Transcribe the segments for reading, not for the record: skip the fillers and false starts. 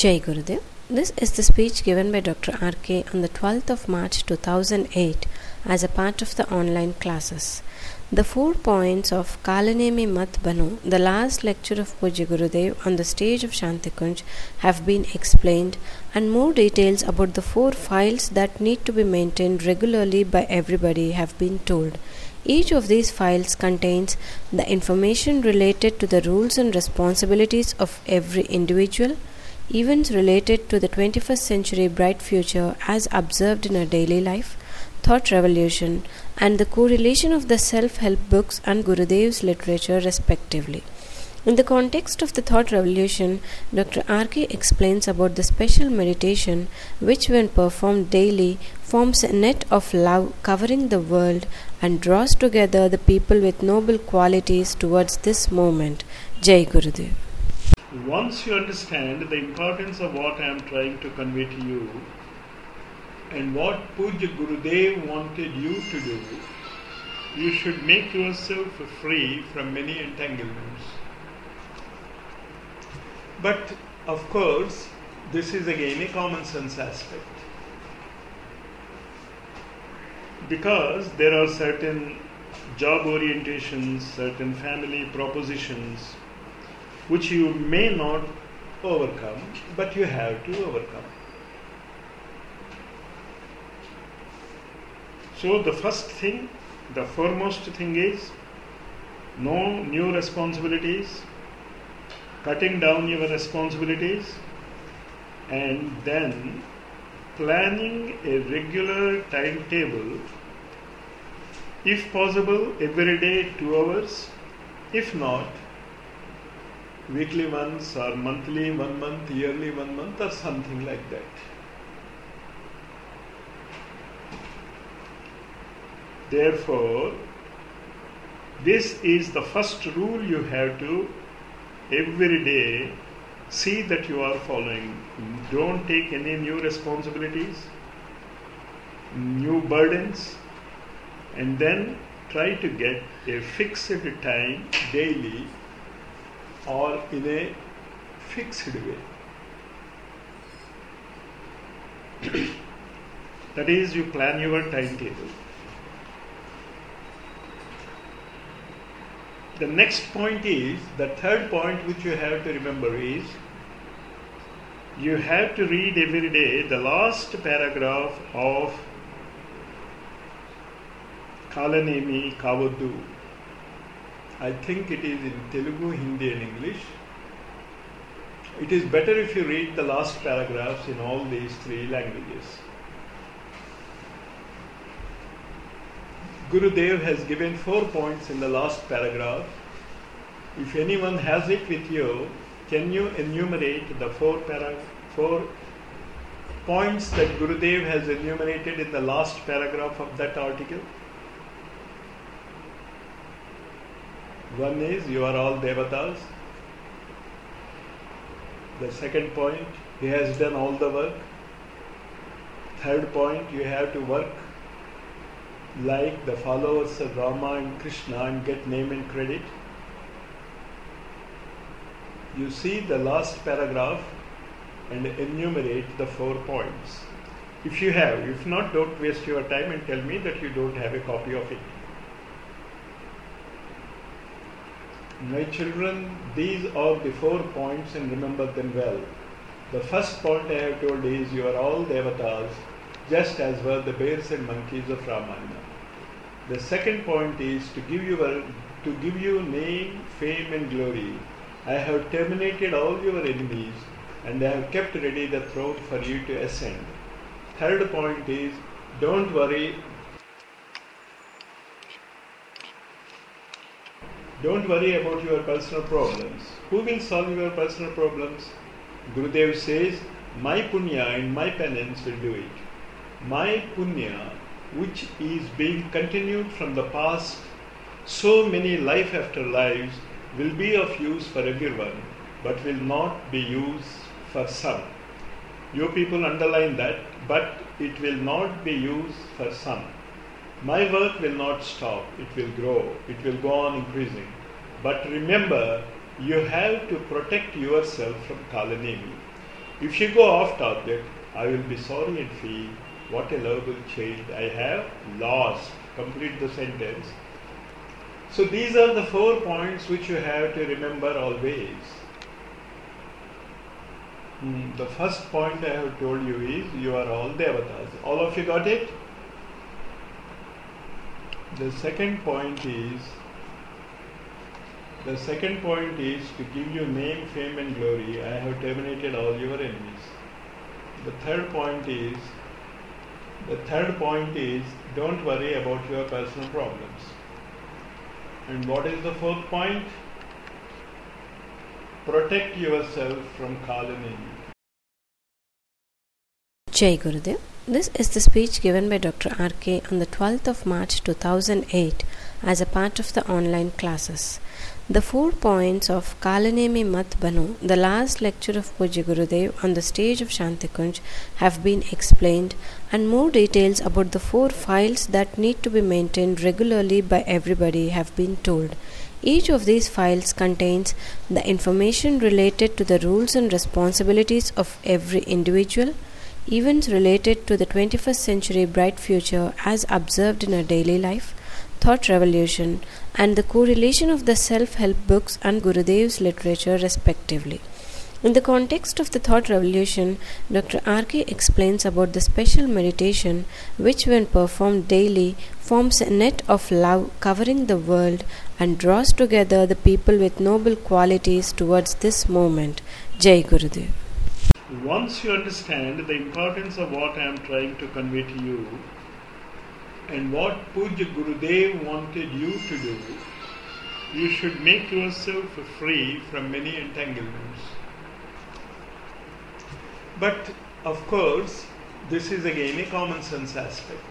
Jai Gurudev. This is the speech given by Dr. R.K. on the 12th of March 2008 as a part of the online classes. The 4 points of Kalanemi Mat Banu, the last lecture of Pujya Gurudev on the stage of Shantikunj, have been explained, and more details about the 4 files that need to be maintained regularly by everybody have been told. Each of these files contains the information related to the rules and responsibilities of every individual, events related to the 21st century bright future as observed in our daily life, thought revolution, and the correlation of the self-help books and Gurudev's literature respectively. In the context of the thought revolution, Dr. R.K. explains about the special meditation which, when performed daily, forms a net of love covering the world and draws together the people with noble qualities towards this movement. Jai Gurudev. Once you understand the importance of what I am trying to convey to you and what Pujya Gurudev wanted you to do, you should make yourself free from many entanglements. But of course, this is again a common sense aspect, because there are certain job orientations, certain family propositions which you may not overcome, but you have to overcome. So the first thing, the foremost thing is no new responsibilities, cutting down your responsibilities, and then planning a regular timetable, if possible every day 2 hours, if not weekly once or monthly 1 month, yearly 1 month, or something like that. Therefore, this is the first rule you have to every day see that you are following. Don't take any new responsibilities, new burdens, and then try to get a fixed time daily or in a fixed way. That is, you plan your timetable. The next point is, the third point which you have to remember is, you have to read every day the last paragraph of Kalanemi Kavadu. I think it is in Telugu, Hindi and English. It is better if you read the last paragraphs in all these 3 languages. Gurudev has given 4 points in the last paragraph. If anyone has it with you, can you enumerate the 4 points that Gurudev has enumerated in the last paragraph of that article? One is, you are all devatas. The second point, he has done all the work. Third point, you have to work like the followers of Rama and Krishna and get name and credit. You see the last paragraph and enumerate the 4 points. If you have, if not, don't waste your time and tell me that you don't have a copy of it. My children, these are the 4 points and remember them well. The first point I have told is, you are all devatas, just as were the bears and monkeys of Ramayana. The second point is, to give you name, fame and glory, I have terminated all your enemies and I have kept ready the throne for you to ascend. Third point is, don't worry about your personal problems. Who will solve your personal problems? Gurudev says, my punya and my penance will do it. My punya, which is being continued from the past, so many life after lives, will be of use for everyone, but will not be used for some. You people underline that, but it will not be used for some. My work will not stop, it will grow, it will go on increasing. But remember, you have to protect yourself from Kalanemi. If you go off target, I will be sorry and feel what a lovable child I have lost. Complete the sentence. So these are the 4 points which you have to remember always. The first point I have told you is you are all devatas. All of you got it? The second point is to give you name, fame and glory. I have terminated all your enemies. The third point is don't worry about your personal problems. And what is the fourth point? Protect yourself from Kalanemi. Jai Gurudev. This is the speech given by Dr. R.K. on the 12th of March 2008 as a part of the online classes. The 4 points of Kalanemi Mat Banu, the last lecture of Pujya Gurudev on the stage of Shantikunj, have been explained, and more details about the 4 files that need to be maintained regularly by everybody have been told. Each of these files contains the information related to the rules and responsibilities of every individual, events related to the 21st century bright future as observed in our daily life, thought revolution, and the correlation of the self-help books and Gurudev's literature respectively. In the context of the thought revolution, Dr. R.K. explains about the special meditation which, when performed daily, forms a net of love covering the world and draws together the people with noble qualities towards this movement. Jai Gurudev. Once you understand the importance of what I am trying to convey to you and what Pujya Gurudev wanted you to do, you should make yourself free from many entanglements. But of course, this is again a common sense aspect,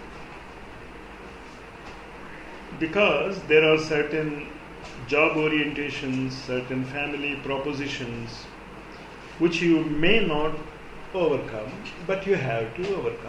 because there are certain job orientations, certain family propositions which you may not overcome, but you have to overcome.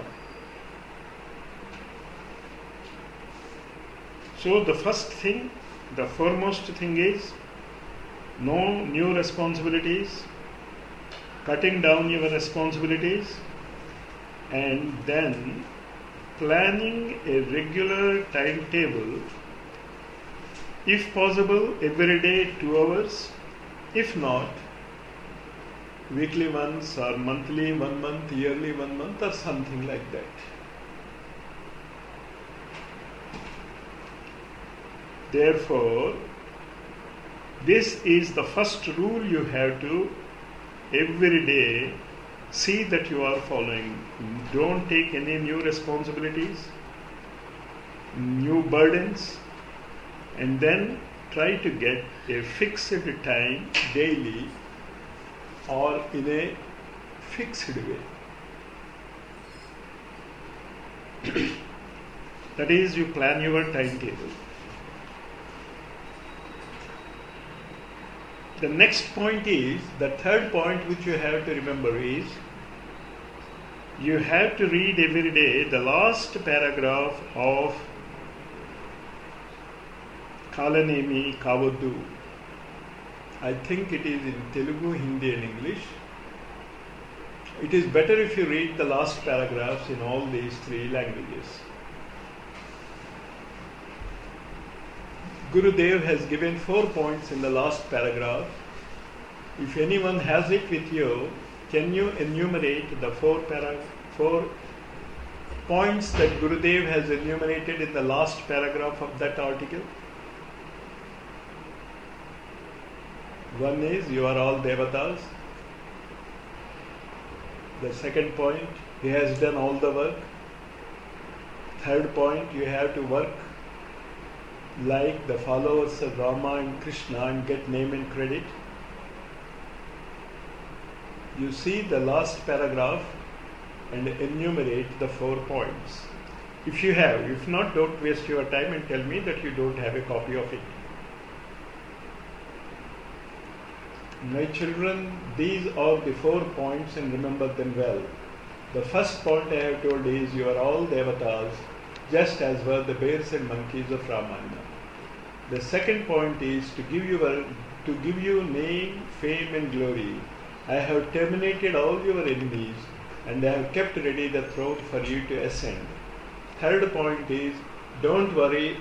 So the first thing, the foremost thing is no new responsibilities, cutting down your responsibilities, and then planning a regular timetable, if possible every day 2 hours, if not weekly once or monthly 1 month, yearly 1 month or something like that. Therefore, this is the first rule you have to every day see that you are following. Don't take any new responsibilities, new burdens, and then try to get a fixed time daily or in a fixed way. That is, you plan your timetable. The next point is, the third point which you have to remember is, you have to read every day the last paragraph of Kalanemi Kavadu. I think it is in Telugu, Hindi and English. It is better if you read the last paragraphs in all these 3 languages. Gurudev has given 4 points in the last paragraph. If anyone has it with you, can you enumerate the 4 points that Gurudev has enumerated in the last paragraph of that article? One is, you are all devatas. The second point, he has done all the work. Third point, you have to work like the followers of Rama and Krishna and get name and credit. You see the last paragraph and enumerate the 4 points. If you have, if not, don't waste your time and tell me that you don't have a copy of it. My children, these are the 4 points and remember them well. The first point I have told is, you are all devatas, just as were the bears and monkeys of Ramayana. The second point is to give you name, fame and glory. I have terminated all your enemies, and I have kept ready the throne for you to ascend. Third point is, don't worry.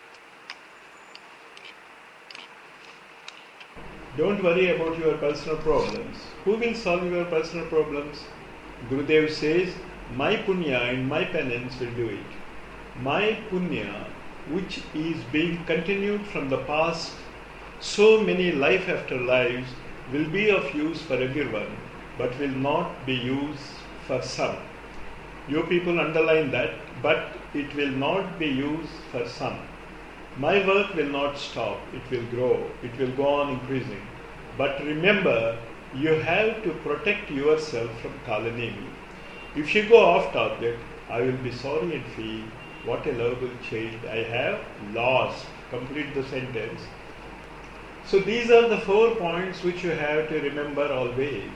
Don't worry about your personal problems. Who will solve your personal problems? Gurudev says, my punya and my penance will do it. My punya, which is being continued from the past, so many life after lives, will be of use for everyone, but will not be used for some. You people underline that, but it will not be used for some. My work will not stop, it will grow, it will go on increasing. But remember, you have to protect yourself from Kalanemi. If you go off target, I will be sorry and feel, what a lovable child I have lost. Complete the sentence. So these are the 4 points which you have to remember always.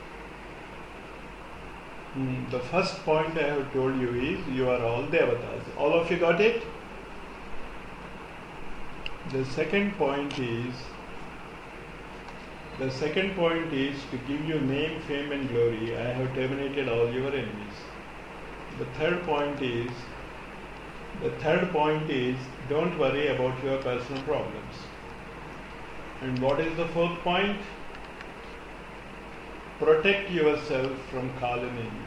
The first point I have told you is, you are all the avatars. All of you got it? The second point is to give you name, fame and glory. I have terminated all your enemies. The third point is don't worry about your personal problems. And what is the fourth point? Protect yourself from Kalanemi.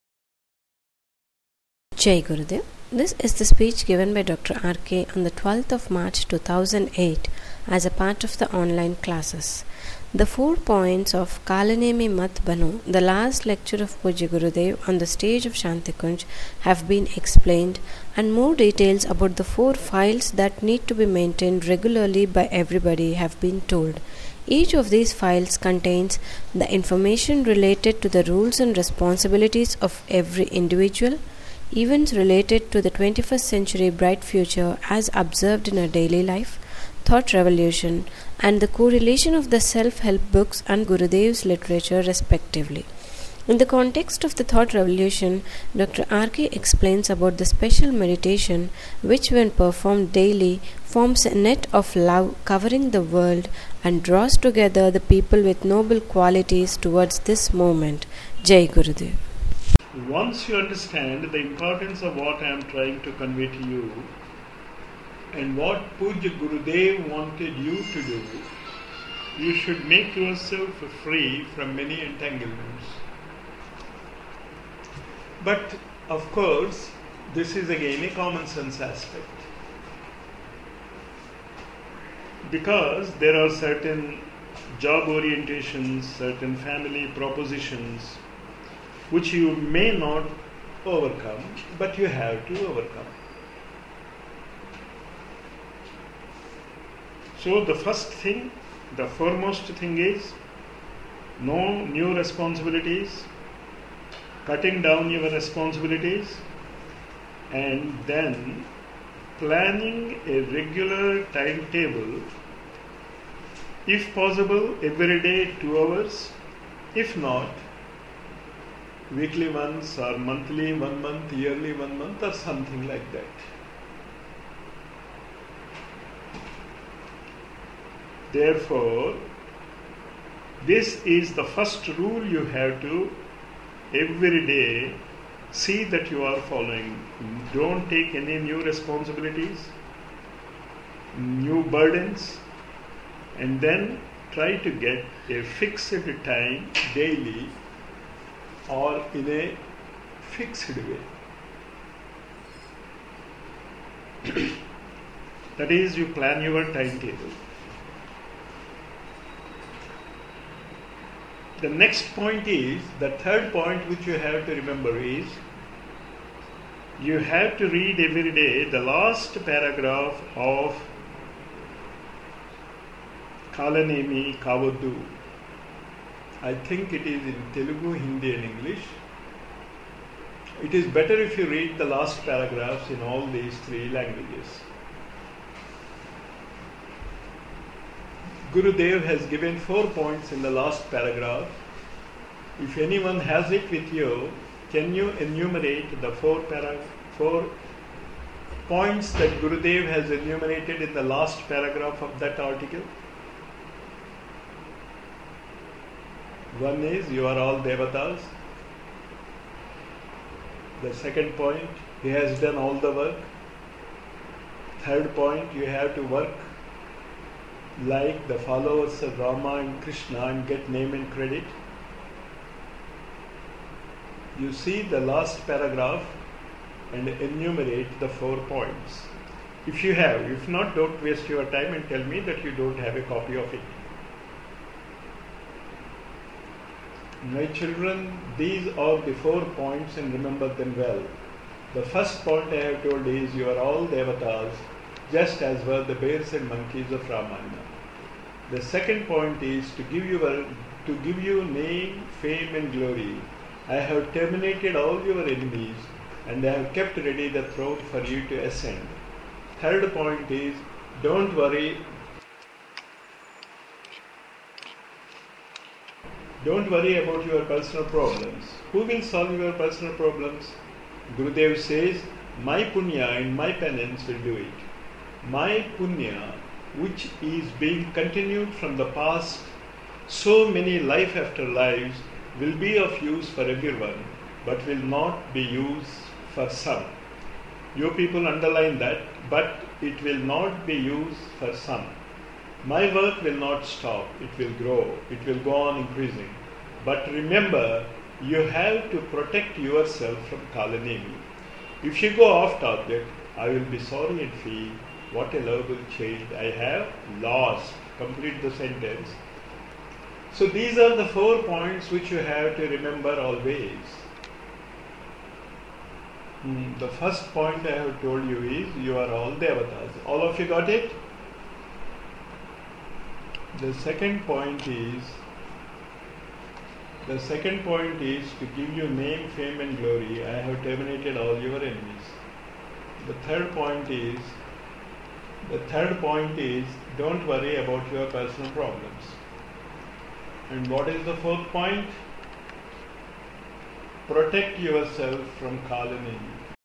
Jai Gurudev. This is the speech given by Dr. R.K. on the 12th of March 2008 as a part of the online classes. The 4 points of Kalanemi Mat Bano, the last lecture of Pujya Gurudev on the stage of Shantikunj, have been explained, and more details about the 4 files that need to be maintained regularly by everybody have been told. Each of these files contains the information related to the rules and responsibilities of every individual, events related to the 21st century bright future as observed in our daily life, thought revolution, and the correlation of the self-help books and Gurudev's literature respectively. In the context of the thought revolution, Dr. R.K. explains about the special meditation which, when performed daily, forms a net of love covering the world and draws together the people with noble qualities towards this movement. Jai Gurudev. Once you understand the importance of what I am trying to convey to you and what Pujya Gurudev wanted you to do, you should make yourself free from many entanglements. But of course, this is again a common sense aspect, because there are certain job orientations, certain family propositions which you may not overcome, but you have to overcome. So the first thing, the foremost thing is no new responsibilities, cutting down your responsibilities, and then planning a regular timetable, if possible every day 2 hours, if not weekly once or monthly 1 month, yearly 1 month or something like that. Therefore, this is the first rule you have to every day see that you are following. Don't take any new responsibilities, new burdens, and then try to get a fixed time daily or in a fixed way. That is, you plan your timetable. The next point is, the third point which you have to remember is, you have to read every day the last paragraph of Kalanemi Kavadu. I think it is in Telugu, Hindi and English. It is better if you read the last paragraphs in all these 3 languages. Gurudev has given 4 points in the last paragraph. If anyone has it with you, can you enumerate the 4 points that Gurudev has enumerated in the last paragraph of that article? One is you are all devatas. The second point, he has done all the work. Third point, you have to work like the followers of Rama and Krishna and get name and credit. You see the last paragraph and enumerate the 4 points. If you have, if not, don't waste your time and tell me that you don't have a copy of it. My children, these are the 4 points and remember them well. The first point I have told is you are all devatas, just as were the bears and monkeys of Ramayana. The second point is to give you name, fame and glory. I have terminated all your enemies and I have kept ready the throne for you to ascend. Third point is don't worry about your personal problems. Who will solve your personal problems? Gurudev says, my punya and my penance will do it. My punya, which is being continued from the past, so many life after lives, will be of use for everyone, but will not be used for some. You people underline that, but it will not be used for some. My work will not stop, it will grow, it will go on increasing. But remember, you have to protect yourself from Kalanemi. If you go off topic, I will be sorry and feel, what a lovable child I have lost. Complete the sentence. So these are the 4 points which you have to remember always. The first point I have told you is you are all devatas. All of you got it? The second point is to give you name, fame and glory. I have terminated all your enemies. The third point is don't worry about your personal problems. And what is the 4th point? Protect yourself from Kalanemi.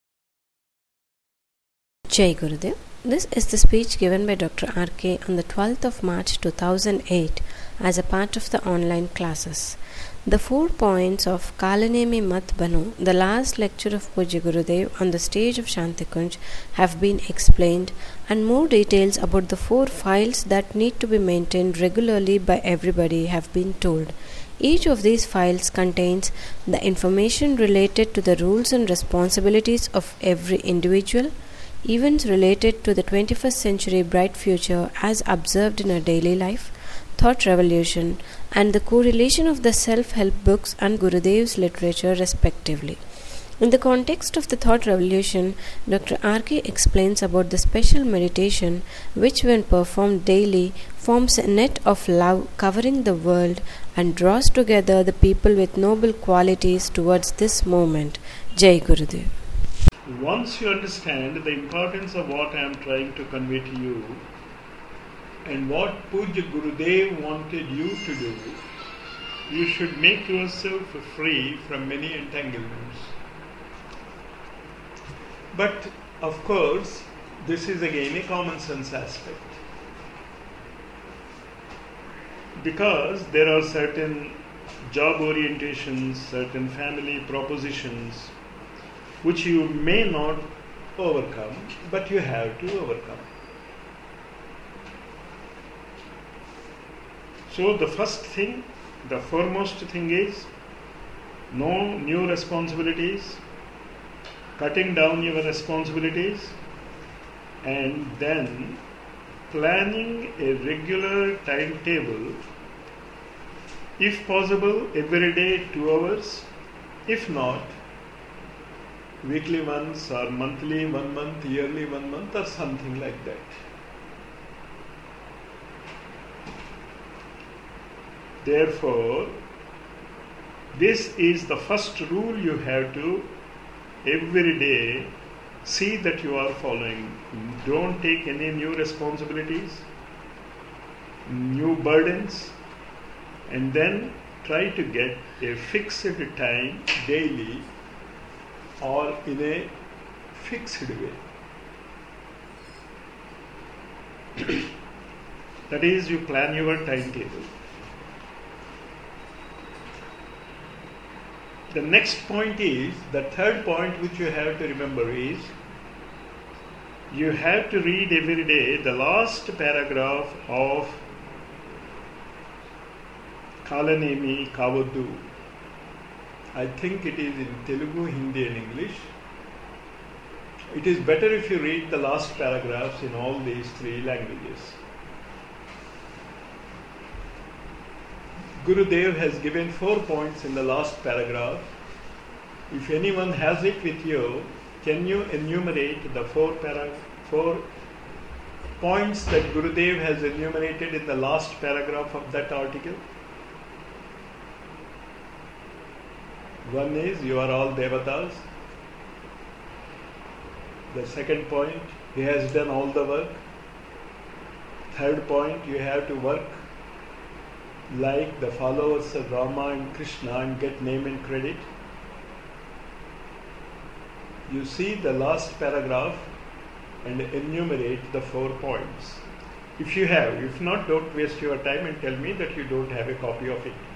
Jai Gurudev. This is the speech given by Dr. R.K. on the 12th of March 2008 as a part of the online classes. The 4 points of Kalanemi Mat Bano, the last lecture of Pujya Gurudev on the stage of Shantikunj, have been explained, and more details about the 4 files that need to be maintained regularly by everybody have been told. Each of these files contains the information related to the rules and responsibilities of every individual, events related to the 21st century bright future as observed in our daily life, thought revolution, and the correlation of the self-help books and Gurudev's literature respectively. In the context of the thought revolution, Dr. R.K. explains about the special meditation which, when performed daily, forms a net of love covering the world and draws together the people with noble qualities towards this movement. Jai Gurudev. Once you understand the importance of what I am trying to convey to you and what Pujya Gurudev wanted you to do, you should make yourself free from many entanglements. But of course, this is again a common sense aspect. Because there are certain job orientations, certain family propositions which you may not overcome, but you have to overcome. So the foremost thing is no new responsibilities, cutting down your responsibilities, and then planning a regular timetable, if possible every day 2 hours, if not weekly once or monthly 1 month, yearly 1 month or something like that. Therefore, this is the first rule you have to every day see that you are following. Don't take any new responsibilities, new burdens, and then try to get a fixed time daily or in a fixed way. That is, you plan your timetable. The next point is, the third point which you have to remember is, you have to read every day the last paragraph of Kalanemi Kavadu. I think it is in Telugu, Hindi and English. It is better if you read the last paragraphs in all these three languages. Gurudev has given 4 points in the last paragraph. If anyone has it with you, can you enumerate the 4 points that Gurudev has enumerated in the last paragraph of that article? One is, you are all devatas. The second point, he has done all the work. Third point, you have to work like the followers of Rama and Krishna and get name and credit. You see the last paragraph and enumerate the 4 points. If you have, if not, don't waste your time and tell me that you don't have a copy of it.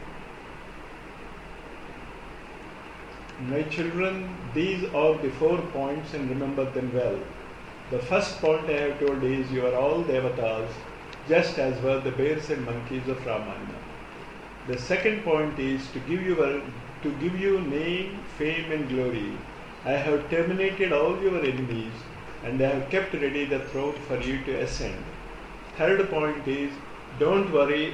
My children, these are the 4 points and remember them well. The first point I have told is, you are all devatas, just as were the bears and monkeys of Ramayana. The second point is, to give you name, fame and glory, I have terminated all your enemies and I have kept ready the throne for you to ascend. Third point is, don't worry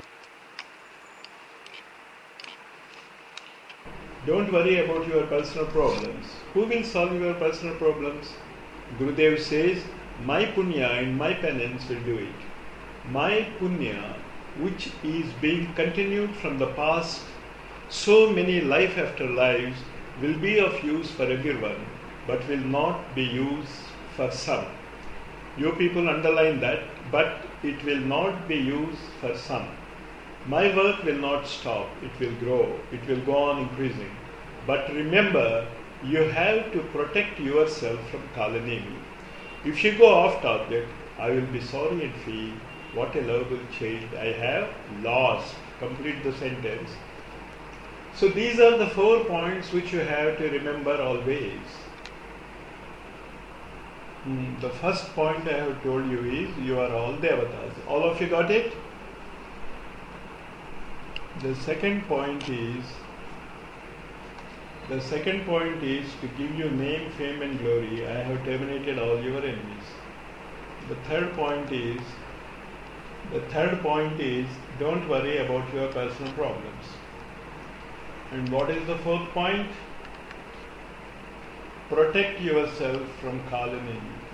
about your personal problems. Who will solve your personal problems? Gurudev says, my punya and my penance will do it. My punya, which is being continued from the past, so many life after lives, will be of use for everyone, but will not be used for some. You people underline that, but it will not be used for some. My work will not stop, it will grow, it will go on increasing. But remember, you have to protect yourself from Kalanemi. If you go off target, I will be sorry and feel, what a lovable child I have lost. Complete the sentence. So these are the 4 points which you have to remember always. The first point I have told you is, you are all devatas. All of you got it? The second point is to give you name, fame and glory. I have terminated all your enemies. The third point is, don't worry about your personal problems. And what is the 4th point? Protect yourself from Kalanemi.